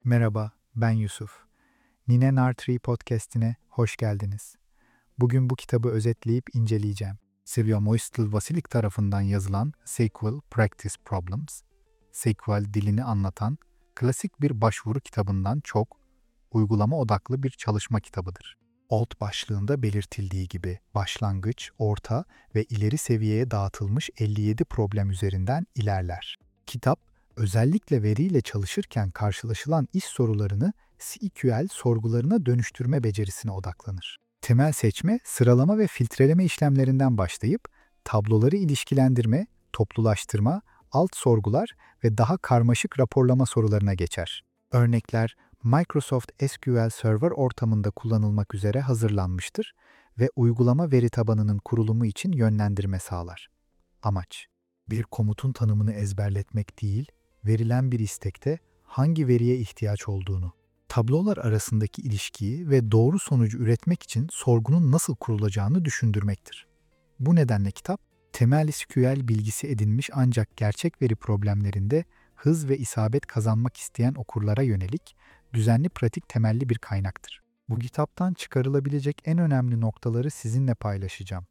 Merhaba, ben Yusuf. Nine Nartree podcast'ine hoş geldiniz. Bugün bu kitabı özetleyip inceleyeceğim. Silvia Moistil-Vasilik tarafından yazılan SQL Practice Problems, SQL dilini anlatan klasik bir başvuru kitabından çok uygulama odaklı bir çalışma kitabıdır. Alt başlığında belirtildiği gibi başlangıç, orta ve ileri seviyeye dağıtılmış 57 problem üzerinden ilerler. Kitap, özellikle veriyle çalışırken karşılaşılan iş sorularını SQL sorgularına dönüştürme becerisine odaklanır. Temel seçme, sıralama ve filtreleme işlemlerinden başlayıp tabloları ilişkilendirme, toplulaştırma, alt sorgular ve daha karmaşık raporlama sorularına geçer. Örnekler Microsoft SQL Server ortamında kullanılmak üzere hazırlanmıştır ve uygulama veri tabanının kurulumu için yönlendirme sağlar. Amaç: bir komutun tanımını ezberletmek değil, verilen bir istekte hangi veriye ihtiyaç olduğunu, tablolar arasındaki ilişkiyi ve doğru sonucu üretmek için sorgunun nasıl kurulacağını düşündürmektir. Bu nedenle kitap, temel SQL bilgisi edinmiş ancak gerçek veri problemlerinde hız ve isabet kazanmak isteyen okurlara yönelik düzenli pratik temelli bir kaynaktır. Bu kitaptan çıkarılabilecek en önemli noktaları sizinle paylaşacağım.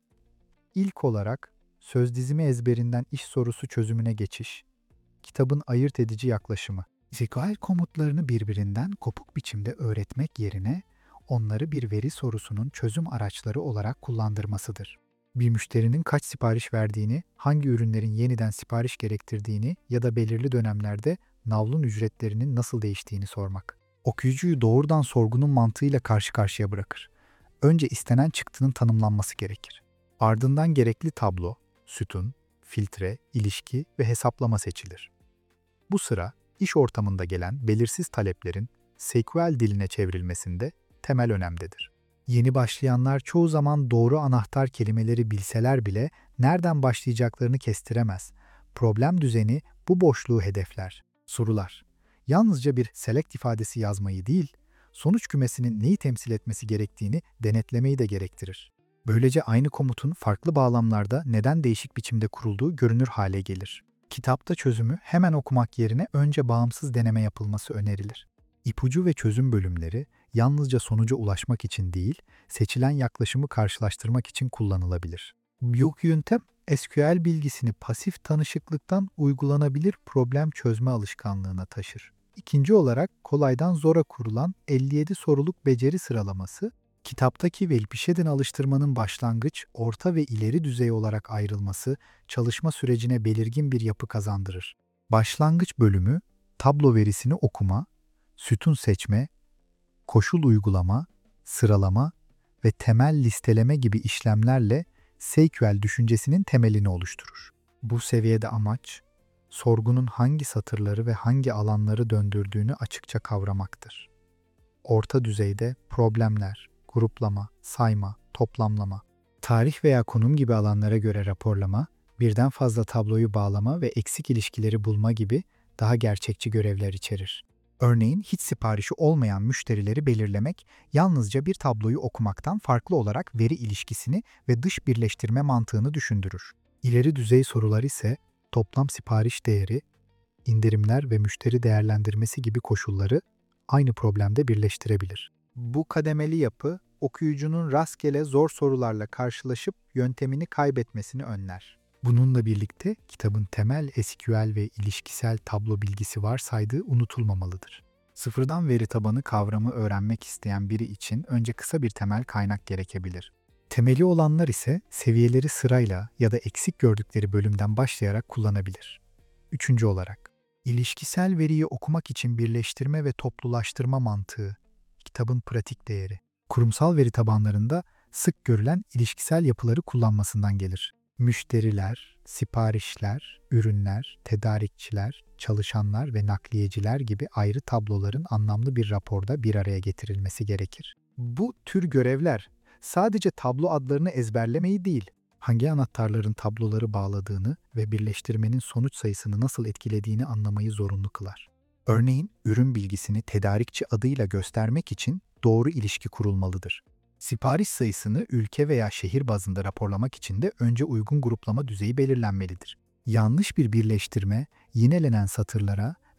İlk olarak, söz dizimi ezberinden iş sorusu çözümüne geçiş, kitabın ayırt edici yaklaşımı. SQL komutlarını birbirinden kopuk biçimde öğretmek yerine onları bir veri sorusunun çözüm araçları olarak kullandırmasıdır. Bir müşterinin kaç sipariş verdiğini, hangi ürünlerin yeniden sipariş gerektirdiğini ya da belirli dönemlerde navlun ücretlerinin nasıl değiştiğini sormak. Okuyucuyu doğrudan sorgunun mantığıyla karşı karşıya bırakır. Önce istenen çıktının tanımlanması gerekir. Ardından gerekli tablo, sütun, filtre, ilişki ve hesaplama seçilir. Bu sıra, iş ortamında gelen belirsiz taleplerin SQL diline çevrilmesinde temel önemdedir. Yeni başlayanlar çoğu zaman doğru anahtar kelimeleri bilseler bile nereden başlayacaklarını kestiremez. Problem düzeni bu boşluğu hedefler. Sorular: yalnızca bir select ifadesi yazmayı değil, sonuç kümesinin neyi temsil etmesi gerektiğini denetlemeyi de gerektirir. Böylece aynı komutun farklı bağlamlarda neden değişik biçimde kurulduğu görünür hale gelir. Kitapta çözümü hemen okumak yerine önce bağımsız deneme yapılması önerilir. İpucu ve çözüm bölümleri yalnızca sonuca ulaşmak için değil, seçilen yaklaşımı karşılaştırmak için kullanılabilir. Bu yöntem, SQL bilgisini pasif tanışıklıktan uygulanabilir problem çözme alışkanlığına taşır. İkinci olarak kolaydan zora kurulan 57 soruluk beceri sıralaması, kitaptaki Velpişedin alıştırmanın başlangıç, orta ve ileri düzey olarak ayrılması çalışma sürecine belirgin bir yapı kazandırır. Başlangıç bölümü, tablo verisini okuma, sütun seçme, koşul uygulama, sıralama ve temel listeleme gibi işlemlerle SQL düşüncesinin temelini oluşturur. Bu seviyede amaç, sorgunun hangi satırları ve hangi alanları döndürdüğünü açıkça kavramaktır. Orta düzeyde problemler, gruplama, sayma, toplamlama, tarih veya konum gibi alanlara göre raporlama, birden fazla tabloyu bağlama ve eksik ilişkileri bulma gibi daha gerçekçi görevler içerir. Örneğin hiç siparişi olmayan müşterileri belirlemek, yalnızca bir tabloyu okumaktan farklı olarak veri ilişkisini ve dış birleştirme mantığını düşündürür. İleri düzey sorular ise toplam sipariş değeri, indirimler ve müşteri değerlendirmesi gibi koşulları aynı problemde birleştirebilir. Bu kademeli yapı, okuyucunun rastgele zor sorularla karşılaşıp yöntemini kaybetmesini önler. Bununla birlikte kitabın temel SQL ve ilişkisel tablo bilgisi varsaydığı unutulmamalıdır. Sıfırdan veri tabanı kavramı öğrenmek isteyen biri için önce kısa bir temel kaynak gerekebilir. Temeli olanlar ise seviyeleri sırayla ya da eksik gördükleri bölümden başlayarak kullanabilir. Üçüncü olarak, ilişkisel veriyi okumak için birleştirme ve toplulaştırma mantığı, kitabın pratik değeri. Kurumsal veri tabanlarında sık görülen ilişkisel yapıları kullanmasından gelir. Müşteriler, siparişler, ürünler, tedarikçiler, çalışanlar ve nakliyeciler gibi ayrı tabloların anlamlı bir raporda bir araya getirilmesi gerekir. Bu tür görevler sadece tablo adlarını ezberlemeyi değil, hangi anahtarların tabloları bağladığını ve birleştirmenin sonuç sayısını nasıl etkilediğini anlamayı zorunlu kılar. Örneğin, ürün bilgisini tedarikçi adıyla göstermek için doğru ilişki kurulmalıdır. Sipariş sayısını ülke veya şehir bazında raporlamak için de önce uygun gruplama düzeyi belirlenmelidir. Yanlış bir birleştirme, yinelenen satırlara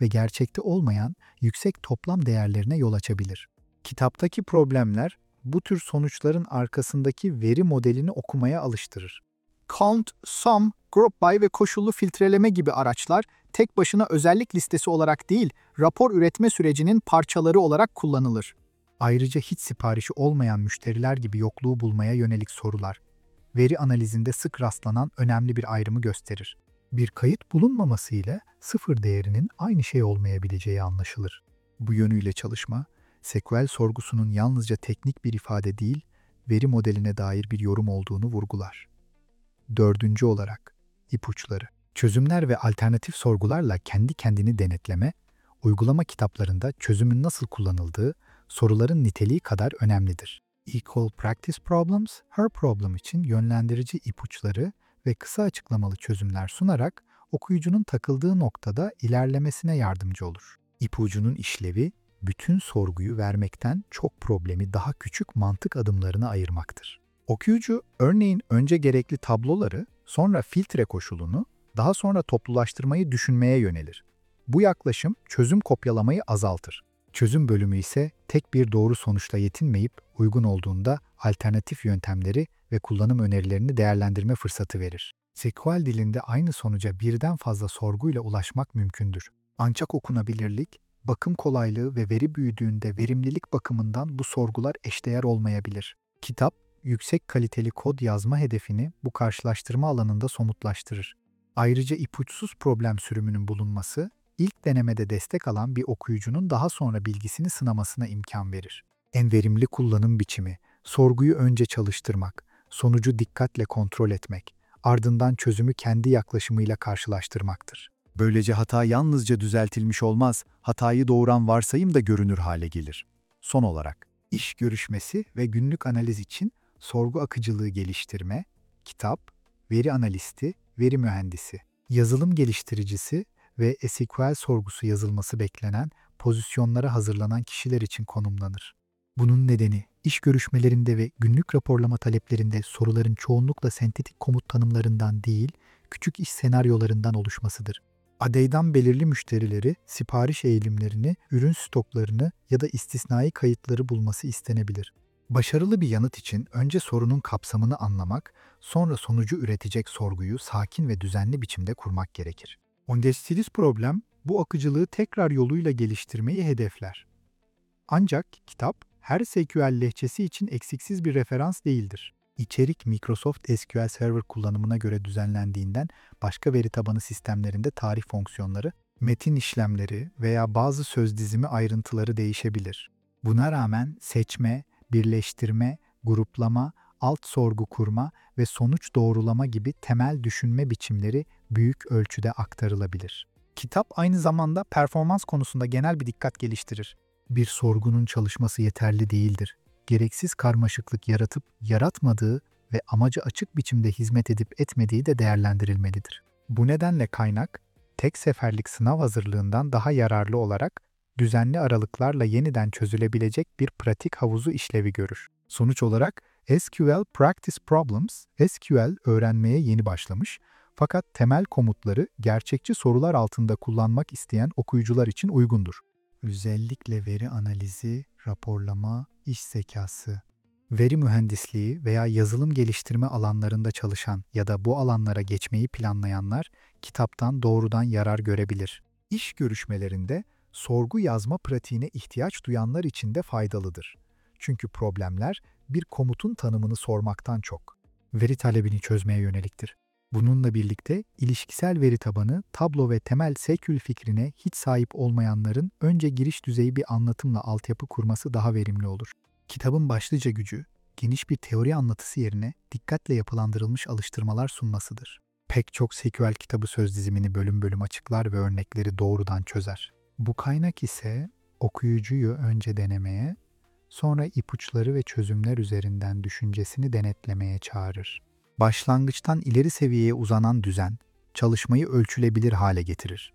ve gerçekte olmayan yüksek toplam değerlerine yol açabilir. Kitaptaki problemler bu tür sonuçların arkasındaki veri modelini okumaya alıştırır. Count, Sum, Group By ve koşullu filtreleme gibi araçlar tek başına özellik listesi olarak değil, rapor üretme sürecinin parçaları olarak kullanılır. Ayrıca hiç siparişi olmayan müşteriler gibi yokluğu bulmaya yönelik sorular, veri analizinde sık rastlanan önemli bir ayrımı gösterir. Bir kayıt bulunmaması ile sıfır değerinin aynı şey olmayabileceği anlaşılır. Bu yönüyle çalışma, SQL sorgusunun yalnızca teknik bir ifade değil, veri modeline dair bir yorum olduğunu vurgular. Dördüncü olarak, ipuçları. Çözümler ve alternatif sorgularla kendi kendini denetleme, uygulama kitaplarında çözümün nasıl kullanıldığı, soruların niteliği kadar önemlidir. Equal Practice Problems, Her Problem için yönlendirici ipuçları ve kısa açıklamalı çözümler sunarak okuyucunun takıldığı noktada ilerlemesine yardımcı olur. İpucunun işlevi, bütün sorguyu vermekten çok problemi daha küçük mantık adımlarına ayırmaktır. Okuyucu, örneğin önce gerekli tabloları, sonra filtre koşulunu, daha sonra toplulaştırmayı düşünmeye yönelir. Bu yaklaşım çözüm kopyalamayı azaltır. Çözüm bölümü ise tek bir doğru sonuçla yetinmeyip uygun olduğunda alternatif yöntemleri ve kullanım önerilerini değerlendirme fırsatı verir. SQL dilinde aynı sonuca birden fazla sorguyla ulaşmak mümkündür. Ancak okunabilirlik, bakım kolaylığı ve veri büyüdüğünde verimlilik bakımından bu sorgular eşdeğer olmayabilir. Kitap, yüksek kaliteli kod yazma hedefini bu karşılaştırma alanında somutlaştırır. Ayrıca ipuçsuz problem sürümünün bulunması, İlk denemede destek alan bir okuyucunun daha sonra bilgisini sınamasına imkan verir. En verimli kullanım biçimi, sorguyu önce çalıştırmak, sonucu dikkatle kontrol etmek, ardından çözümü kendi yaklaşımıyla karşılaştırmaktır. Böylece hata yalnızca düzeltilmiş olmaz, hatayı doğuran varsayım da görünür hale gelir. Son olarak, iş görüşmesi ve günlük analiz için sorgu akıcılığı geliştirme, kitap, veri analisti, veri mühendisi, yazılım geliştiricisi ve SQL sorgusu yazılması beklenen pozisyonlara hazırlanan kişiler için konumlanır. Bunun nedeni, iş görüşmelerinde ve günlük raporlama taleplerinde soruların çoğunlukla sentetik komut tanımlarından değil, küçük iş senaryolarından oluşmasıdır. Adaydan belirli müşterileri, sipariş eğilimlerini, ürün stoklarını ya da istisnai kayıtları bulması istenebilir. Başarılı bir yanıt için önce sorunun kapsamını anlamak, sonra sonucu üretecek sorguyu sakin ve düzenli biçimde kurmak gerekir. Ondestilis problem, bu akıcılığı tekrar yoluyla geliştirmeyi hedefler. Ancak kitap, her SQL lehçesi için eksiksiz bir referans değildir. İçerik Microsoft SQL Server kullanımına göre düzenlendiğinden başka veri tabanı sistemlerinde tarih fonksiyonları, metin işlemleri veya bazı söz dizimi ayrıntıları değişebilir. Buna rağmen seçme, birleştirme, gruplama, alt sorgu kurma ve sonuç doğrulama gibi temel düşünme biçimleri büyük ölçüde aktarılabilir. Kitap aynı zamanda performans konusunda genel bir dikkat geliştirir. Bir sorgunun çalışması yeterli değildir. Gereksiz karmaşıklık yaratıp yaratmadığı ve amaca açık biçimde hizmet edip etmediği de değerlendirilmelidir. Bu nedenle kaynak, tek seferlik sınav hazırlığından daha yararlı olarak düzenli aralıklarla yeniden çözülebilecek bir pratik havuzu işlevi görür. Sonuç olarak SQL Practice Problems, SQL öğrenmeye yeni başlamış fakat temel komutları gerçekçi sorular altında kullanmak isteyen okuyucular için uygundur. Özellikle veri analizi, raporlama, iş zekası, veri mühendisliği veya yazılım geliştirme alanlarında çalışan ya da bu alanlara geçmeyi planlayanlar kitaptan doğrudan yarar görebilir. İş görüşmelerinde sorgu yazma pratiğine ihtiyaç duyanlar için de faydalıdır. Çünkü problemler bir komutun tanımını sormaktan çok, veri talebini çözmeye yöneliktir. Bununla birlikte ilişkisel veri tabanı, tablo ve temel SQL fikrine hiç sahip olmayanların önce giriş düzeyi bir anlatımla altyapı kurması daha verimli olur. Kitabın başlıca gücü, geniş bir teori anlatısı yerine dikkatle yapılandırılmış alıştırmalar sunmasıdır. Pek çok SQL kitabı söz dizimini bölüm bölüm açıklar ve örnekleri doğrudan çözer. Bu kaynak ise okuyucuyu önce denemeye, sonra ipuçları ve çözümler üzerinden düşüncesini denetlemeye çağırır. Başlangıçtan ileri seviyeye uzanan düzen, çalışmayı ölçülebilir hale getirir.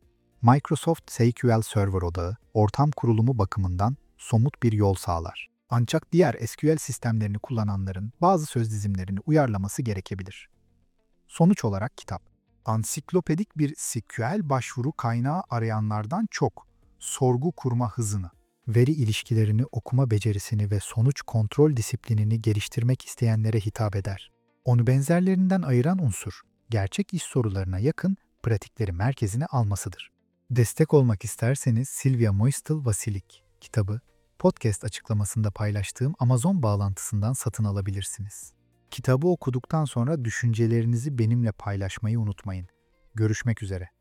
Microsoft SQL Server odağı, ortam kurulumu bakımından somut bir yol sağlar. Ancak diğer SQL sistemlerini kullananların bazı söz dizimlerini uyarlaması gerekebilir. Sonuç olarak kitap, Ansiklopedik bir SQL başvuru kaynağı arayanlardan çok sorgu kurma hızını, veri ilişkilerini, okuma becerisini ve sonuç kontrol disiplinini geliştirmek isteyenlere hitap eder. Onu benzerlerinden ayıran unsur, gerçek iş sorularına yakın pratikleri merkezine almasıdır. Destek olmak isterseniz Silvia Moistıl-Vasilik kitabı, podcast açıklamasında paylaştığım Amazon bağlantısından satın alabilirsiniz. Kitabı okuduktan sonra düşüncelerinizi benimle paylaşmayı unutmayın. Görüşmek üzere.